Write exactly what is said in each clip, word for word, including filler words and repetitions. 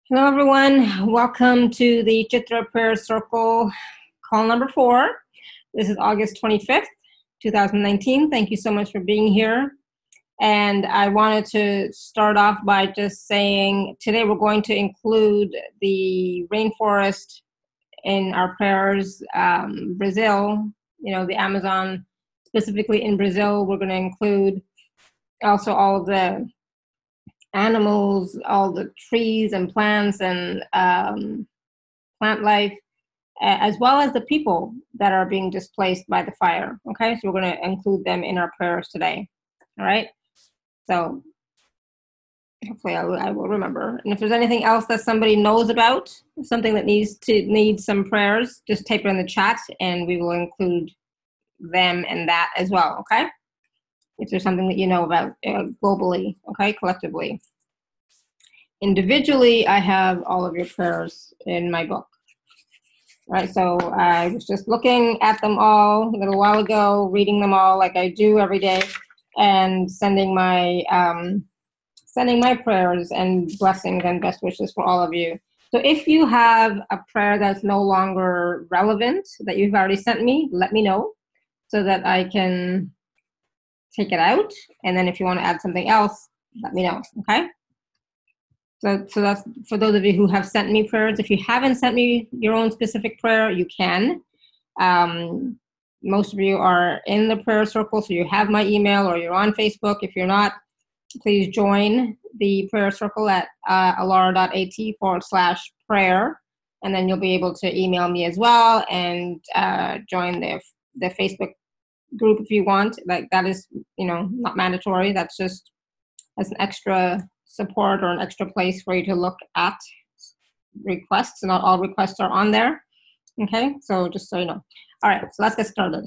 Hello, everyone. Welcome to the Chitra Prayer Circle call number four. This is August twenty-fifth, two thousand nineteen. Thank you so much for being here. And I wanted to start off by just saying today we're going to include the rainforest in our prayers. Um, Brazil, you know, the Amazon, specifically in Brazil, we're going to include also all of the animals, all the trees and plants and um, plant life, as well as the people that are being displaced by the fire. Okay, so we're going to include them in our prayers today. All right, so hopefully I will, I will remember. And if there's anything else that somebody knows about, something that needs to need some prayers, just type it in the chat and we will include them in that as well. Okay, if there's something that you know about uh, globally, okay, collectively. Individually, I have all of your prayers in my book. All right, so I was just looking at them all a little while ago, reading them all like I do every day, and sending my um, sending my prayers and blessings and best wishes for all of you. So if you have a prayer that's no longer relevant that you've already sent me, let me know so that I can take it out. And then if you want to add something else, let me know, okay? So, so that's for those of you who have sent me prayers. If you haven't sent me your own specific prayer, you can. Um, most of you are in the prayer circle, so you have my email or you're on Facebook. If you're not, please join the prayer circle at uh, alara.at forward slash prayer. And then you'll be able to email me as well and uh, join the, the Facebook group if you want. Like that is, you know, not mandatory. That's just as an extra support or an extra place for you to look at requests. Not all requests are on there. Okay, so just so you know. All right, so let's get started.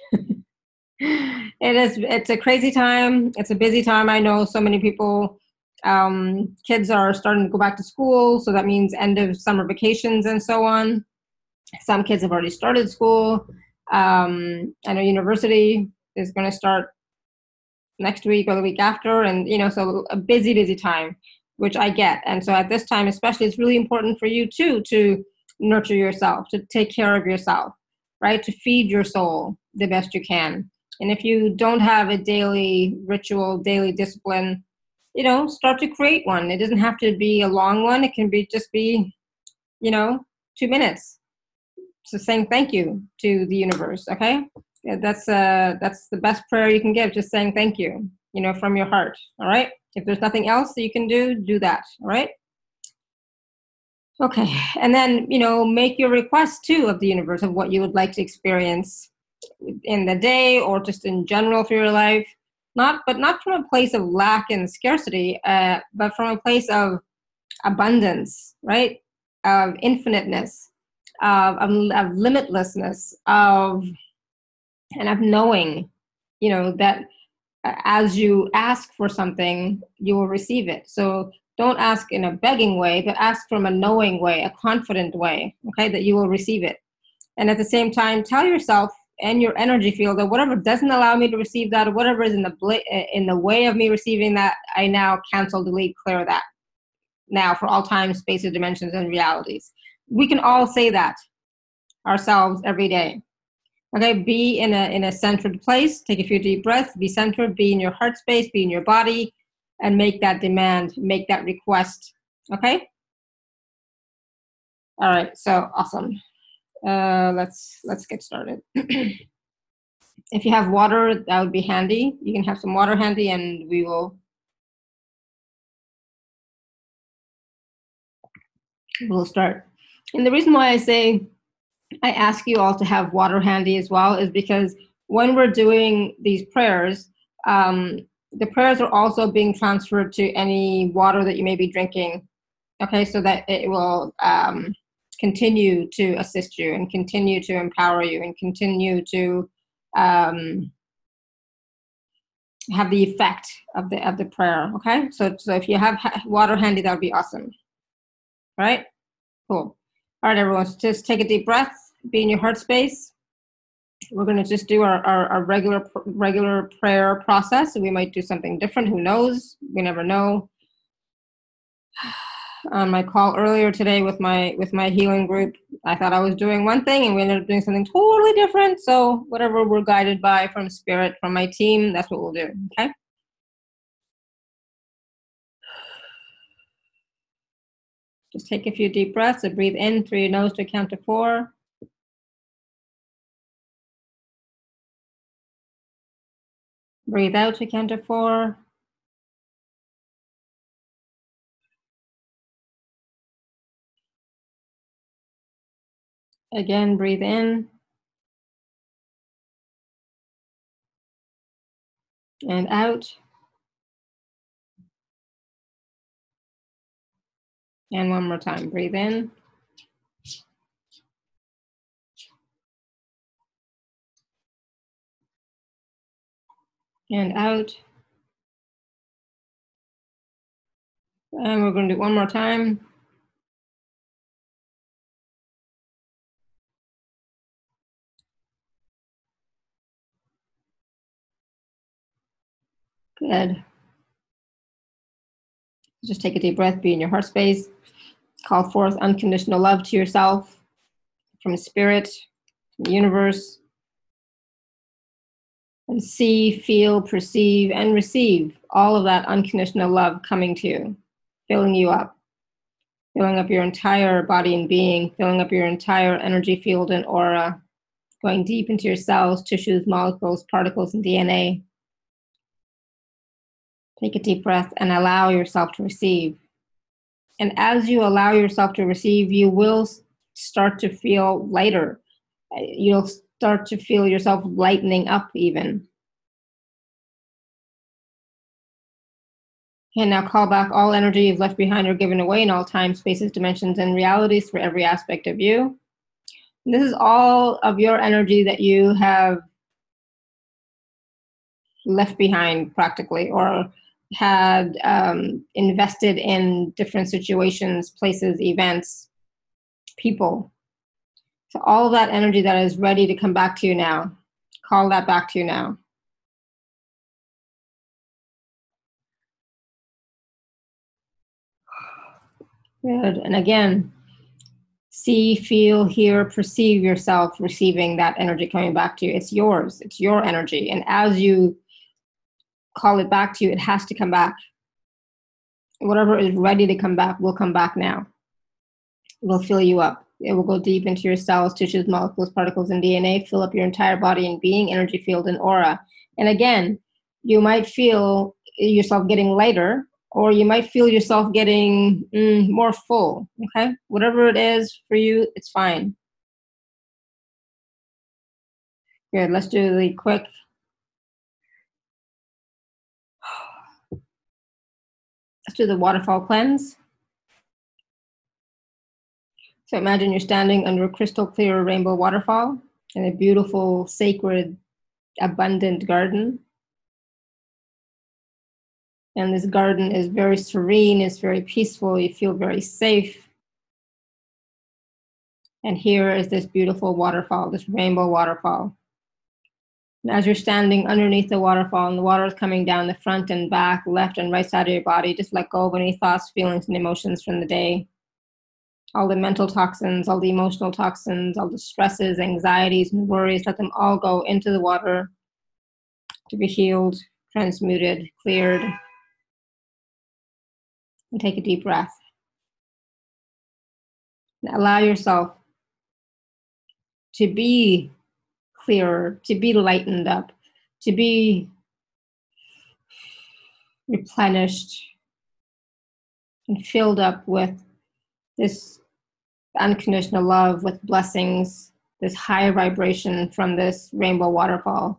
It is, it's a crazy time. It's a busy time. I know so many people, um, kids are starting to go back to school. So that means end of summer vacations and so on. Some kids have already started school. Um, I know university is going to start next week or the week after, and you know, so a busy busy time, which I get. And so at this time especially, it's really important for you too to nurture yourself, to take care of yourself, right? To feed your soul the best you can. And if you don't have a daily ritual, daily discipline, you know, start to create one. It doesn't have to be a long one. It can be just be, you know, two minutes. So saying thank you to the universe, okay? Yeah, that's uh, that's the best prayer you can give, just saying thank you, you know, from your heart, all right? If there's nothing else that you can do, do that, all right? Okay, and then, you know, make your request too of the universe of what you would like to experience in the day or just in general for your life. Not, but not from a place of lack and scarcity, uh, but from a place of abundance, right? Of infiniteness, of, of, of limitlessness, of and of knowing, you know, that as you ask for something, you will receive it. So don't ask in a begging way, but ask from a knowing way, a confident way, okay, that you will receive it. And at the same time, tell yourself and your energy field that whatever doesn't allow me to receive that, or whatever is in the bl- in the way of me receiving that, I now cancel, delete, clear that now for all time, spaces, dimensions, and realities. We can all say that ourselves every day. Okay, be in a in a centered place. Take a few deep breaths. Be centered. Be in your heart space. Be in your body, and make that demand. Make that request. Okay. All right. So awesome. Uh, let's let's get started. If you have water, that would be handy. You can have some water handy, and we will we'll start. And the reason why I say I ask you all to have water handy as well is because when we're doing these prayers, um, the prayers are also being transferred to any water that you may be drinking, okay, so that it will um, continue to assist you and continue to empower you and continue to um, have the effect of the of the prayer, okay? So, so if you have water handy, that would be awesome, all right? Cool. All right, everyone, so just take a deep breath, be in your heart space. We're going to just do our, our, our regular regular prayer process. We might do something different. Who knows? We never know. on my call earlier today with my with my healing group. I thought I was doing one thing and we ended up doing something totally different. So whatever we're guided by from spirit, from my team, that's what we'll do, okay? Just take a few deep breaths. So breathe in through your nose to count to four. Breathe out to count to four. Again, breathe in. And out. And one more time, breathe in. And out. And we're going to do one more time. Good. Just take a deep breath, be in your heart space. Call forth unconditional love to yourself from spirit, from the universe. And see, feel, perceive, and receive all of that unconditional love coming to you, filling you up, filling up your entire body and being, filling up your entire energy field and aura, going deep into your cells, tissues, molecules, particles, and D N A. Take a deep breath and allow yourself to receive. And as you allow yourself to receive, you will start to feel lighter. You'll start to feel yourself lightening up even. And now call back all energy you've left behind or given away in all time, spaces, dimensions, and realities for every aspect of you. And this is all of your energy that you have left behind practically, or had um, invested in different situations, places, events, people. So all of that energy that is ready to come back to you now, call that back to you now. Good. And again, see, feel, hear, perceive yourself receiving that energy coming back to you. It's yours. It's your energy. And as you call it back to you, it has to come back. Whatever is ready to come back will come back now. It will fill you up. It will go deep into your cells, tissues, molecules, particles, and D N A, fill up your entire body and being, energy field, and aura. And again, you might feel yourself getting lighter, or you might feel yourself getting mm, more full, okay? Whatever it is for you, it's fine. Good, let's do the quick. Let's do the waterfall cleanse. So imagine you're standing under a crystal clear rainbow waterfall in a beautiful, sacred, abundant garden. And this garden is very serene, it's very peaceful, you feel very safe. And here is this beautiful waterfall, this rainbow waterfall. And as you're standing underneath the waterfall and the water is coming down the front and back, left and right side of your body, just let go of any thoughts, feelings, and emotions from the day. All the mental toxins, all the emotional toxins, all the stresses, anxieties, and worries, let them all go into the water to be healed, transmuted, cleared. And take a deep breath. And allow yourself to be clearer, to be lightened up, to be replenished and filled up with this unconditional love, with blessings, this high vibration from this rainbow waterfall.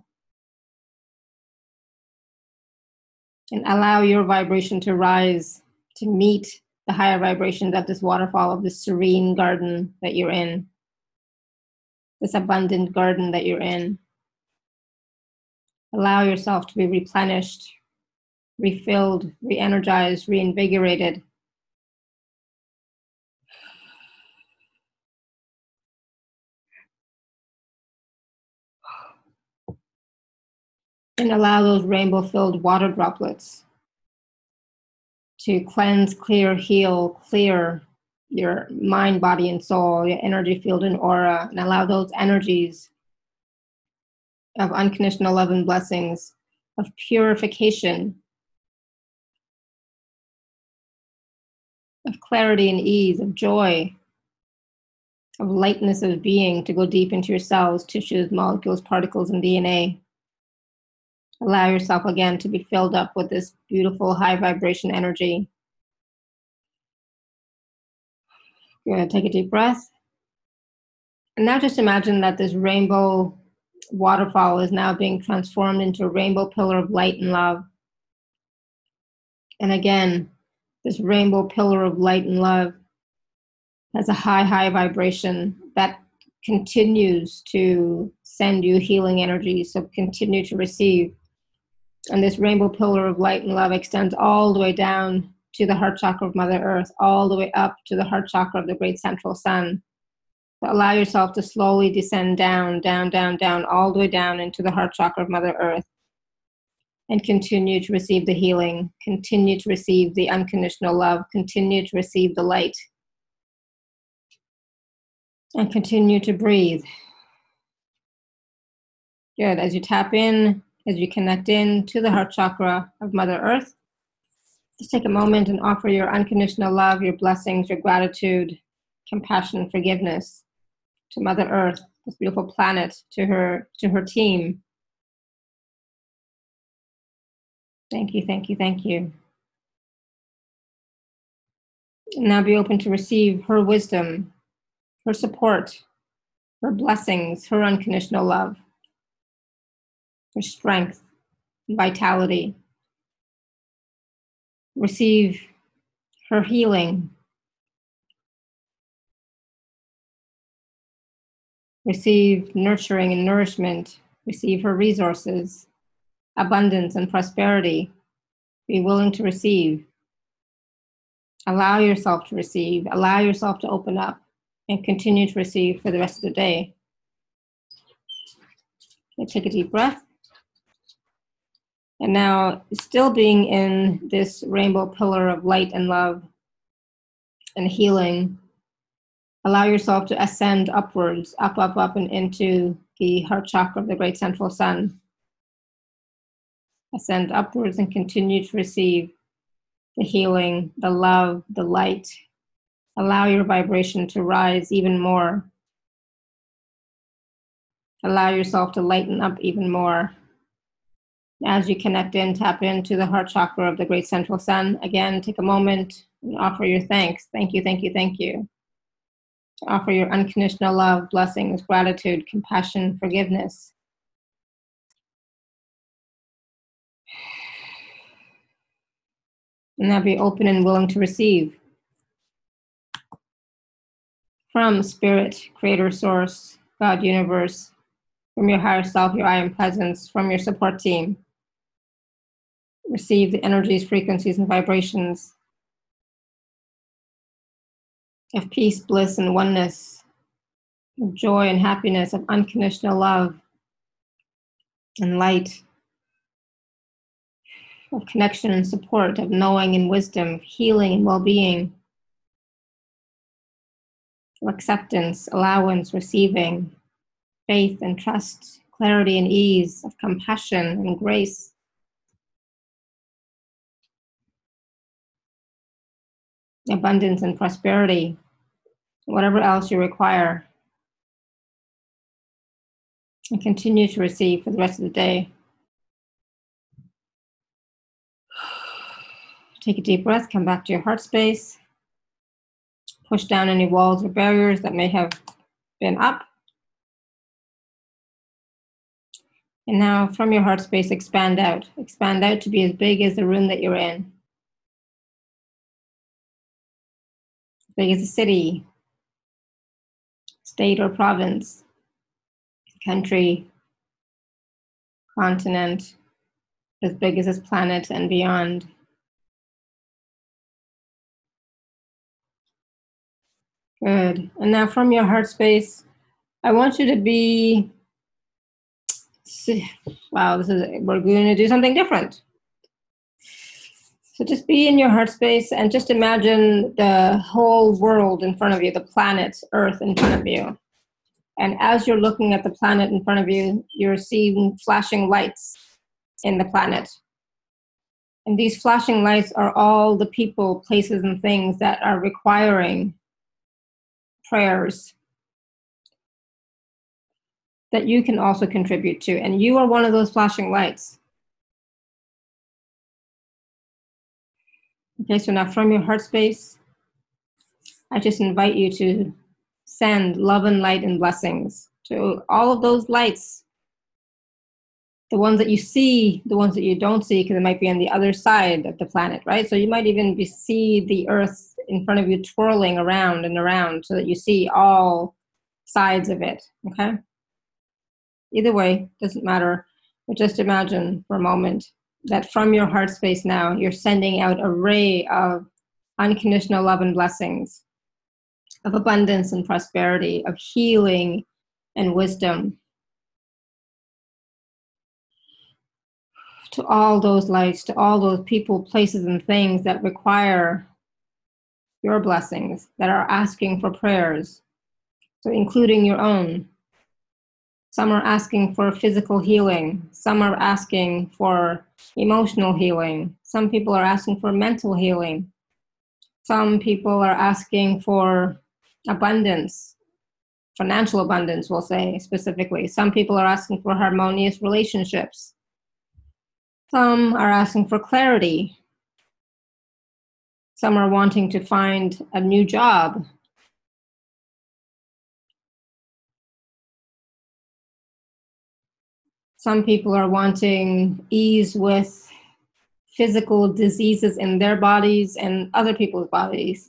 And allow your vibration to rise to meet the higher vibrations of this waterfall, of this serene garden that you're in, this abundant garden that you're in. Allow yourself to be replenished, refilled, re-energized, reinvigorated. And allow those rainbow-filled water droplets to cleanse, clear, heal, clear your mind, body, and soul, your energy field and aura, and allow those energies of unconditional love and blessings, of purification, of clarity and ease, of joy, of lightness of being to go deep into your cells, tissues, molecules, particles, and D N A. Allow yourself again to be filled up with this beautiful high vibration energy. Good, take a deep breath. And now just imagine that this rainbow waterfall is now being transformed into a rainbow pillar of light and love. And again, this rainbow pillar of light and love has a high, high vibration that continues to send you healing energy. So continue to receive. And this rainbow pillar of light and love extends all the way down to the heart chakra of Mother Earth, all the way up to the heart chakra of the great central sun. So allow yourself to slowly descend down, down, down, down, all the way down into the heart chakra of Mother Earth. And continue to receive the healing, continue to receive the unconditional love, continue to receive the light. And continue to breathe. Good, as you tap in, as you connect in to the heart chakra of Mother Earth, just take a moment and offer your unconditional love, your blessings, your gratitude, compassion, forgiveness to Mother Earth, this beautiful planet, to her, to her team. Thank you, thank you, thank you. And now be open to receive her wisdom, her support, her blessings, her unconditional love, her strength, vitality. Receive her healing. Receive nurturing and nourishment. Receive her resources, abundance and prosperity. Be willing to receive. Allow yourself to receive. Allow yourself to open up and continue to receive for the rest of the day. Okay, take a deep breath. And now, still being in this rainbow pillar of light and love and healing, allow yourself to ascend upwards, up, up, up, and into the heart chakra of the great central sun. Ascend upwards and continue to receive the healing, the love, the light. Allow your vibration to rise even more. Allow yourself to lighten up even more. As you connect in, tap into the heart chakra of the great central sun. Again, take a moment and offer your thanks. Thank you, thank you, thank you. Offer your unconditional love, blessings, gratitude, compassion, forgiveness. And now be open and willing to receive. From Spirit, Creator, Source, God, Universe, from your higher self, your I Am Presence, from your support team. Receive the energies, frequencies, and vibrations of peace, bliss, and oneness, of joy and happiness, of unconditional love and light, of connection and support, of knowing and wisdom, of healing and well-being, of acceptance, allowance, receiving, faith and trust, clarity and ease, of compassion and grace. Abundance and prosperity, whatever else you require. And continue to receive for the rest of the day. Take a deep breath, come back to your heart space. Push down any walls or barriers that may have been up. And now from your heart space, expand out. Expand out to be as big as the room that you're in. As big as a city, state or province, country, continent, as big as this planet and beyond. Good. And now from your heart space, I want you to be, wow, this is, we're going to do something different. So just be in your heart space and just imagine the whole world in front of you, the planet Earth in front of you. And as you're looking at the planet in front of you, you're seeing flashing lights in the planet. And these flashing lights are all the people, places, and things that are requiring prayers that you can also contribute to. And you are one of those flashing lights. Okay, so now from your heart space, I just invite you to send love and light and blessings to all of those lights, the ones that you see, the ones that you don't see, because it might be on the other side of the planet, right? So you might even be, see the Earth in front of you twirling around and around so that you see all sides of it, okay? Either way, doesn't matter. But just imagine for a moment that from your heart space now, you're sending out a ray of unconditional love and blessings, of abundance and prosperity, of healing and wisdom, to all those lights, to all those people, places, and things that require your blessings, that are asking for prayers, so including your own. Some are asking for physical healing. Some are asking for emotional healing. Some people are asking for mental healing. Some people are asking for abundance, financial abundance, we'll say specifically. Some people are asking for harmonious relationships. Some are asking for clarity. Some are wanting to find a new job. Some people are wanting ease with physical diseases in their bodies and other people's bodies.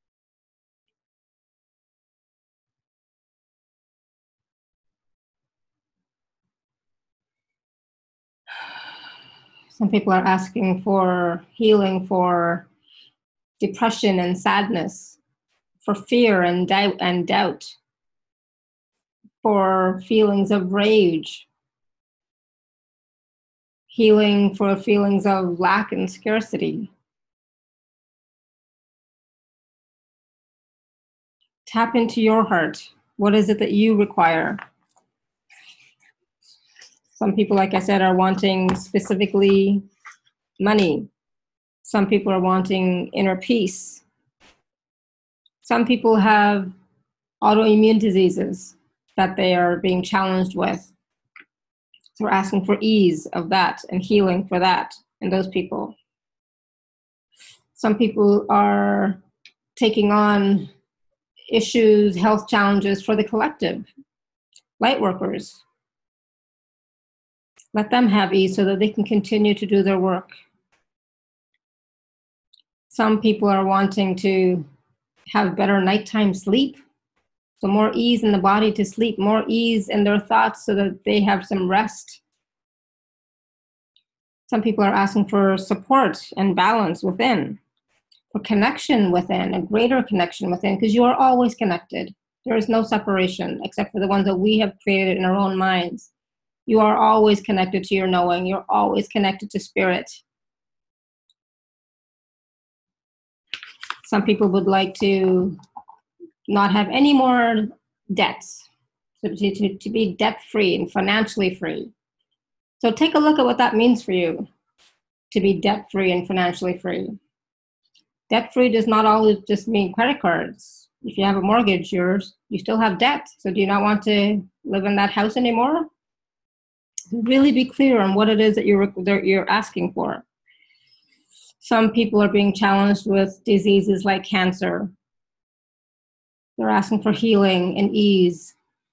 Some people are asking for healing for depression and sadness, for fear and doubt and doubt, for feelings of rage, healing for feelings of lack and scarcity. Tap into your heart. What is it that you require? Some people, like I said, are wanting specifically money. Some people are wanting inner peace. Some people have autoimmune diseases that they are being challenged with. So we're asking for ease of that and healing for that and those people. Some people are taking on issues, health challenges for the collective. Light workers. Let them have ease so that they can continue to do their work. Some people are wanting to have better nighttime sleep. So more ease in the body to sleep, more ease in their thoughts so that they have some rest. Some people are asking for support and balance within, for connection within, a greater connection within, because you are always connected. There is no separation except for the ones that we have created in our own minds. You are always connected to your knowing. You're always connected to spirit. Some people would like to not have any more debts, so to, to, to be debt-free and financially free. So take a look at what that means for you, to be debt-free and financially free. Debt-free does not always just mean credit cards. If you have a mortgage, you're, you still have debt. So do you not want to live in that house anymore? Really be clear on what it is that you're, that you're asking for. Some people are being challenged with diseases like cancer. They're asking for healing and ease.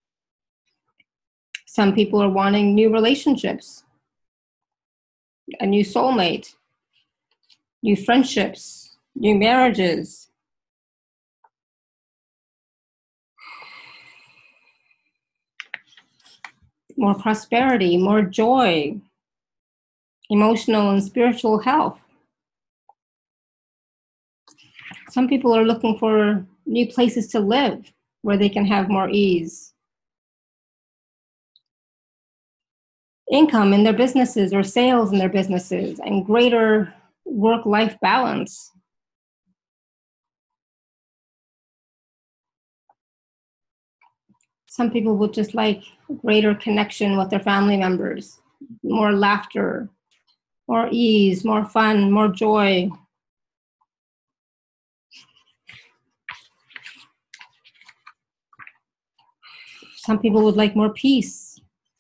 Some people are wanting new relationships, a new soulmate, new friendships, new marriages. More prosperity, more joy, emotional and spiritual health. Some people are looking for new places to live where they can have more ease. Income in their businesses or sales in their businesses and greater work-life balance. Some people would just like greater connection with their family members, more laughter, more ease, more fun, more joy. Some people would like more peace.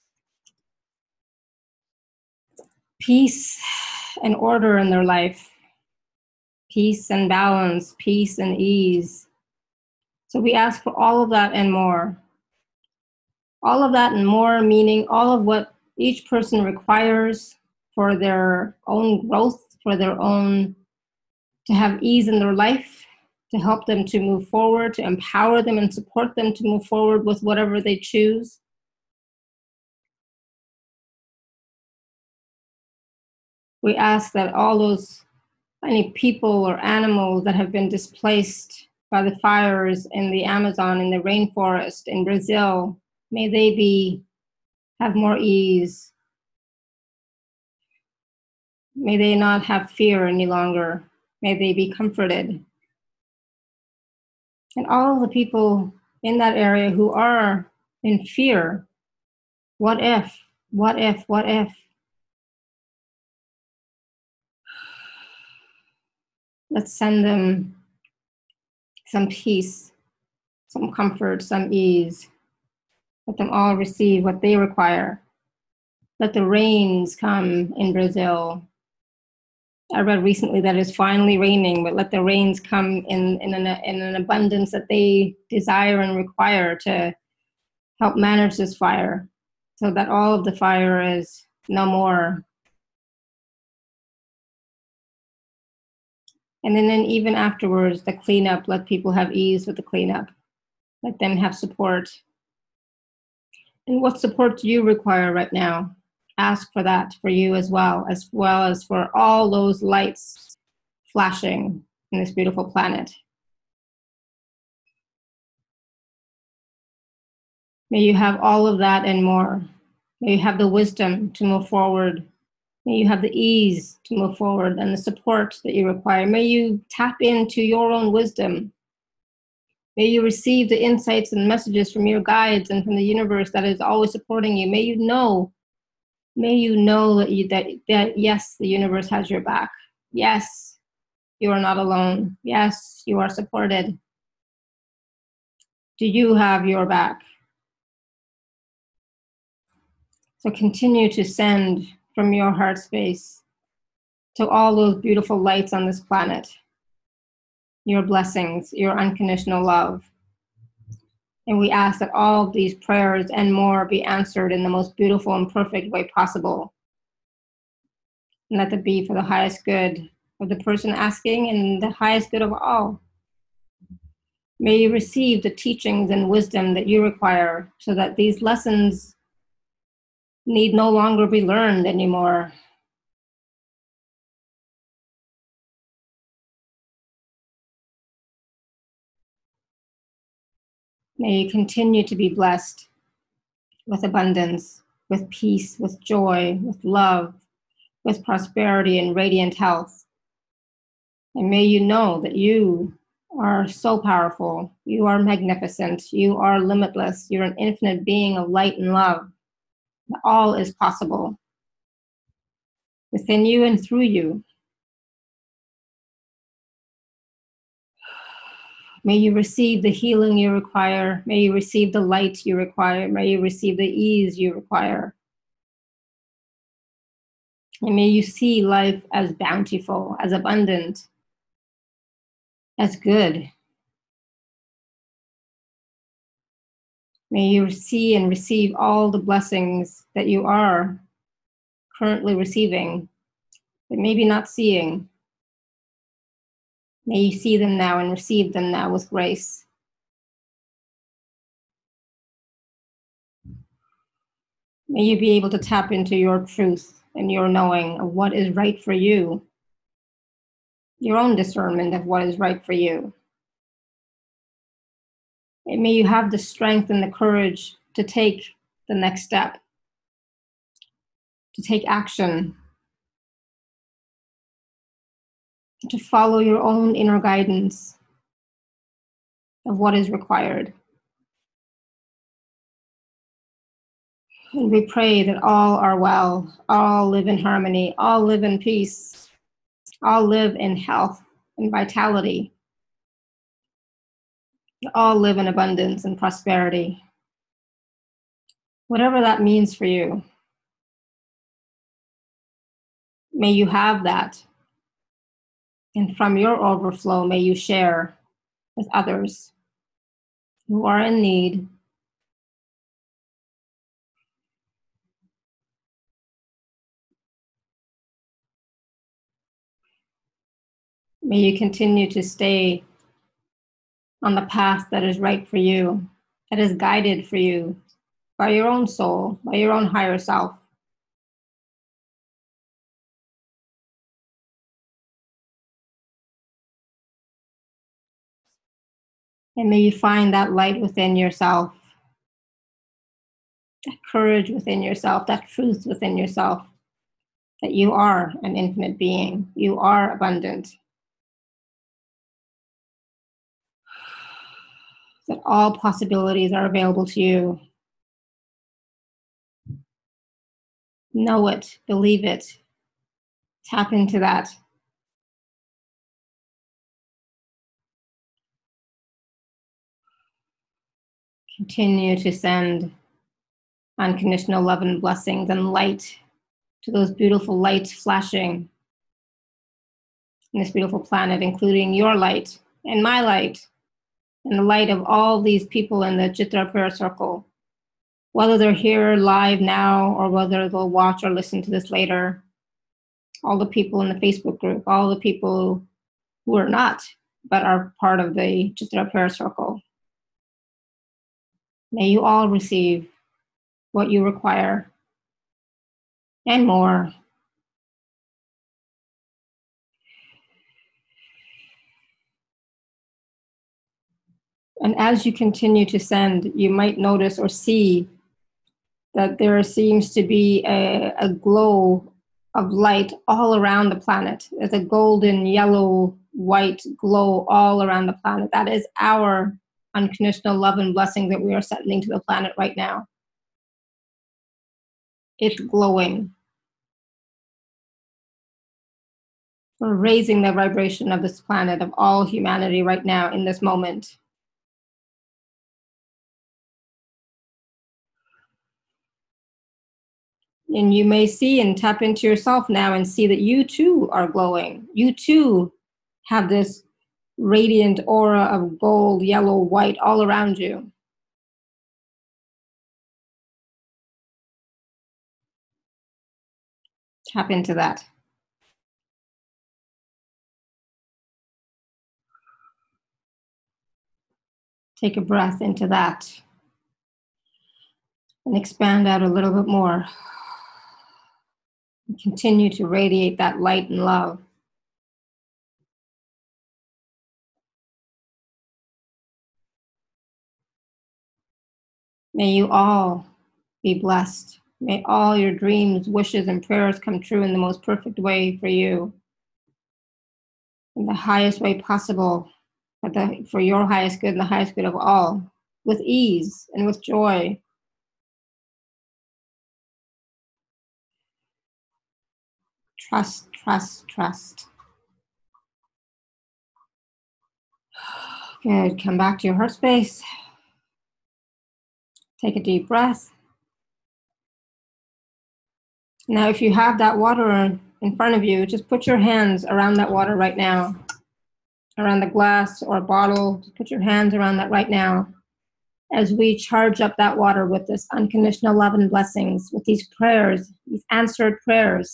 Peace and order in their life. Peace and balance, peace and ease. So we ask for all of that and more. All of that and more, meaning all of what each person requires for their own growth, for their own, to have ease in their life, to help them to move forward, to empower them and support them to move forward with whatever they choose. We ask that all those, any people or animals that have been displaced by the fires in the Amazon, in the rainforest, in Brazil, may they be, have more ease. May they not have fear any longer. May they be comforted. And all the people in that area who are in fear, what if, what if, what if? Let's send them some peace, some comfort, some ease. Let them all receive what they require. Let the rains come in Brazil. I read recently that it's finally raining, but let the rains come in, in, an, in an abundance that they desire and require to help manage this fire, so that all of the fire is no more. And then, then even afterwards, the cleanup, let people have ease with the cleanup. Let them have support. And what support do you require right now? Ask for that for you as well, as well as for all those lights flashing in this beautiful planet. May you have all of that and more. May you have the wisdom to move forward. May you have the ease to move forward and the support that you require. May you tap into your own wisdom. May you receive the insights and messages from your guides and from the universe that is always supporting you. May you know, may you know that, you, that, that yes, the universe has your back. Yes, you are not alone. Yes, you are supported. Do you have your back? So continue to send from your heart space to all those beautiful lights on this planet, your blessings, your unconditional love. And we ask that all of these prayers and more be answered in the most beautiful and perfect way possible. And let it be for the highest good of the person asking and the highest good of all. May you receive the teachings and wisdom that you require so that these lessons need no longer be learned anymore. May you continue to be blessed with abundance, with peace, with joy, with love, with prosperity and radiant health. And may you know that you are so powerful. You are magnificent. You are limitless. You're an infinite being of light and love. All is possible within you and through you. May you receive the healing you require. May you receive the light you require. May you receive the ease you require. And may you see life as bountiful, as abundant, as good. May you see and receive all the blessings that you are currently receiving, but maybe not seeing. May you see them now and receive them now with grace. May you be able to tap into your truth and your knowing of what is right for you, your own discernment of what is right for you. And may you have the strength and the courage to take the next step, to take action, to follow your own inner guidance of what is required. And we pray that all are well, all live in harmony, all live in peace, all live in health and vitality, all live in abundance and prosperity. Whatever that means for you, may you have that. And from your overflow, may you share with others who are in need. May you continue to stay on the path that is right for you, that is guided for you by your own soul, by your own higher self. And may you find that light within yourself, that courage within yourself, that truth within yourself, that you are an infinite being, you are abundant, that all possibilities are available to you. Know it, believe it, tap into that. Continue to send unconditional love and blessings and light to those beautiful lights flashing in this beautiful planet, including your light and my light and the light of all these people in the Chitra Prayer Circle, whether they're here live now or whether they'll watch or listen to this later. All the people in the Facebook group, all the people who are not, but are part of the Chitra Prayer Circle. May you all receive what you require and more. And as you continue to send, you might notice or see that there seems to be a, a glow of light all around the planet. There's a golden, yellow, white glow all around the planet. That is our unconditional love and blessing that we are sending to the planet right now. It's glowing. We're raising the vibration of this planet, of all humanity right now in this moment. And you may see and tap into yourself now and see that you too are glowing. You too have this radiant aura of gold, yellow, white all around you. Tap into that. Take a breath into that and expand out a little bit more. And continue to radiate that light and love. May you all be blessed. May all your dreams, wishes, and prayers come true in the most perfect way for you, in the highest way possible, for, the, for your highest good and the highest good of all, with ease and with joy. Trust, trust, trust. Good. Come back to your heart space. Take a deep breath. Now, if you have that water in front of you, just put your hands around that water right now, around the glass or bottle. Just put your hands around that right now as we charge up that water with this unconditional love and blessings, with these prayers, these answered prayers.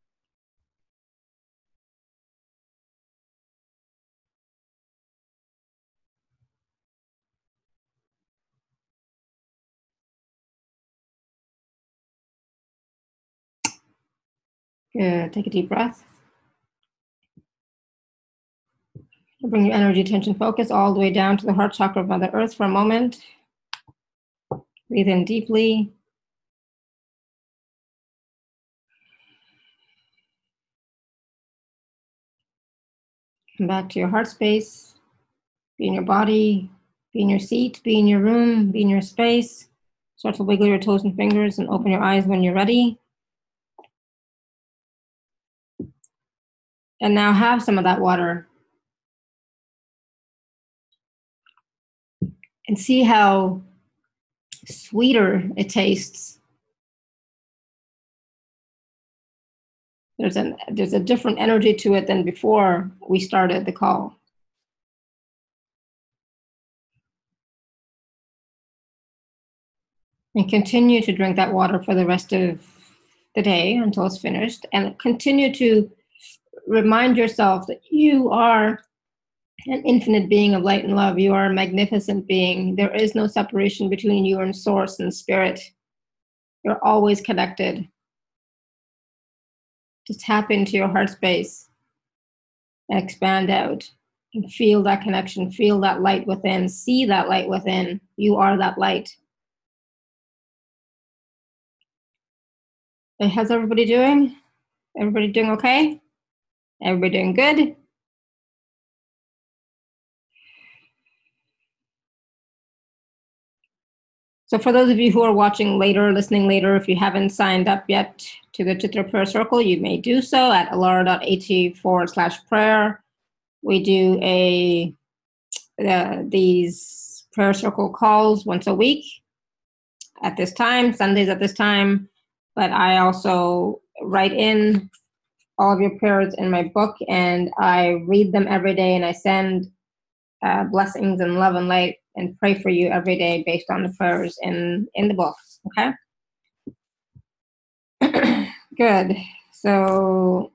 Good. Take a deep breath. Bring your energy, attention, focus all the way down to the heart chakra of Mother Earth for a moment. Breathe in deeply. Come back to your heart space. Be in your body. Be in your seat. Be in your room. Be in your space. Start to wiggle your toes and fingers and open your eyes when you're ready. And now have some of that water. And see how sweeter it tastes. There's, an, there's a different energy to it than before we started the call. And continue to drink that water for the rest of the day until it's finished. And continue to remind yourself that you are an infinite being of light and love. You are a magnificent being. There is no separation between you and source and spirit. You're always connected. Just tap into your heart space and expand out and feel that connection. Feel that light within. See that light within. You are that light. And how's everybody doing? Everybody doing okay? Everybody doing good? So for those of you who are watching later, listening later, if you haven't signed up yet to the Chitra Prayer Circle, you may do so at alara.at forward slash prayer. We do a uh, these prayer circle calls once a week at this time, Sundays at this time. But I also write in all of your prayers in my book, and I read them every day, and I send uh, blessings and love and light and pray for you every day based on the prayers in, in the book, okay? Good. So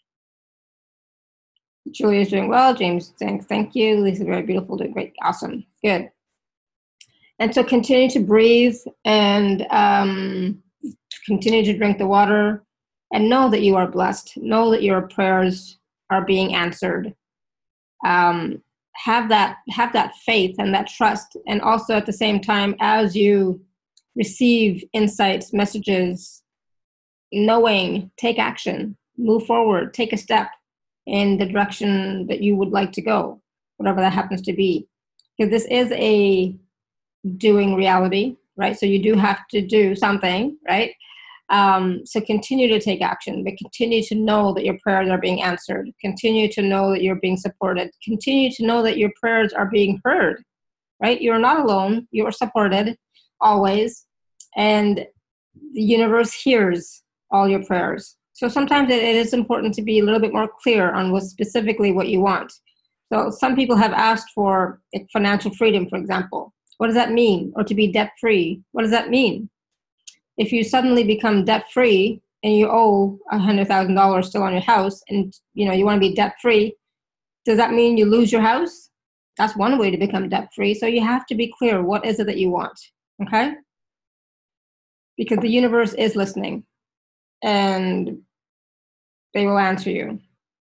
Julia's doing well. James, thanks, thank you. Lisa, very beautiful, doing great, awesome, good. And so continue to breathe and um, continue to drink the water and know that you are blessed. Know that your prayers are being answered. Um, have that, have that faith and that trust. And also at the same time, as you receive insights, messages, knowing, take action, move forward, take a step in the direction that you would like to go, whatever that happens to be. Because this is a doing reality, right? So you do have to do something, right? Um, so continue to take action, but continue to know that your prayers are being answered. Continue to know that you're being supported. Continue to know that your prayers are being heard, right? You're not alone. You are supported always. And the universe hears all your prayers. So sometimes it, it is important to be a little bit more clear on what specifically what you want. So some people have asked for like, financial freedom, for example. What does that mean? Or to be debt-free. What does that mean? If you suddenly become debt-free and you owe one hundred thousand dollars still on your house and you know you want to be debt-free, does that mean you lose your house? That's one way to become debt-free. So you have to be clear, what is it that you want, okay? Because the universe is listening and they will answer you.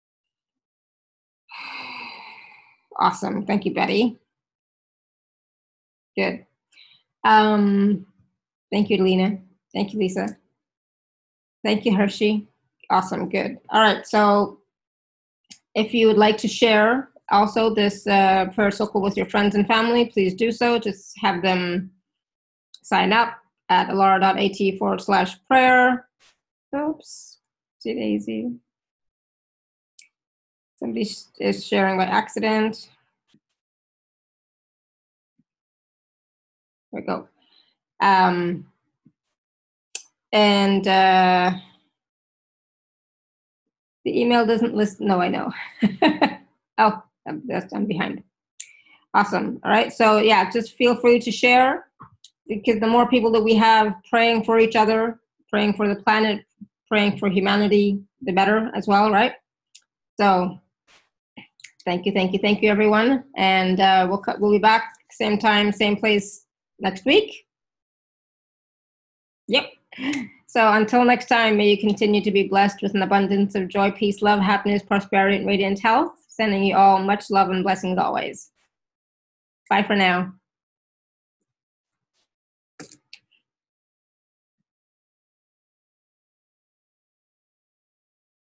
Awesome, thank you, Betty. Good. Um, thank you, Lena. Thank you, Lisa. Thank you, Hershey. Awesome, good. All right, so if you would like to share also this uh, prayer circle with your friends and family, please do so. Just have them sign up at alara.at forward slash prayer. Oops, see daisy. Somebody is sharing by accident. There we go. Um, and uh, the email doesn't list, no, I know. Oh, I'm, that's, I'm behind. Awesome, all right, so yeah, just feel free to share because the more people that we have praying for each other, praying for the planet, praying for humanity, the better as well, right? So thank you, thank you, thank you, everyone. And uh, we'll, we'll be back same time, same place next week. Yep. So until next time, may you continue to be blessed with an abundance of joy, peace, love, happiness, prosperity, and radiant health. Sending you all much love and blessings always. Bye for now.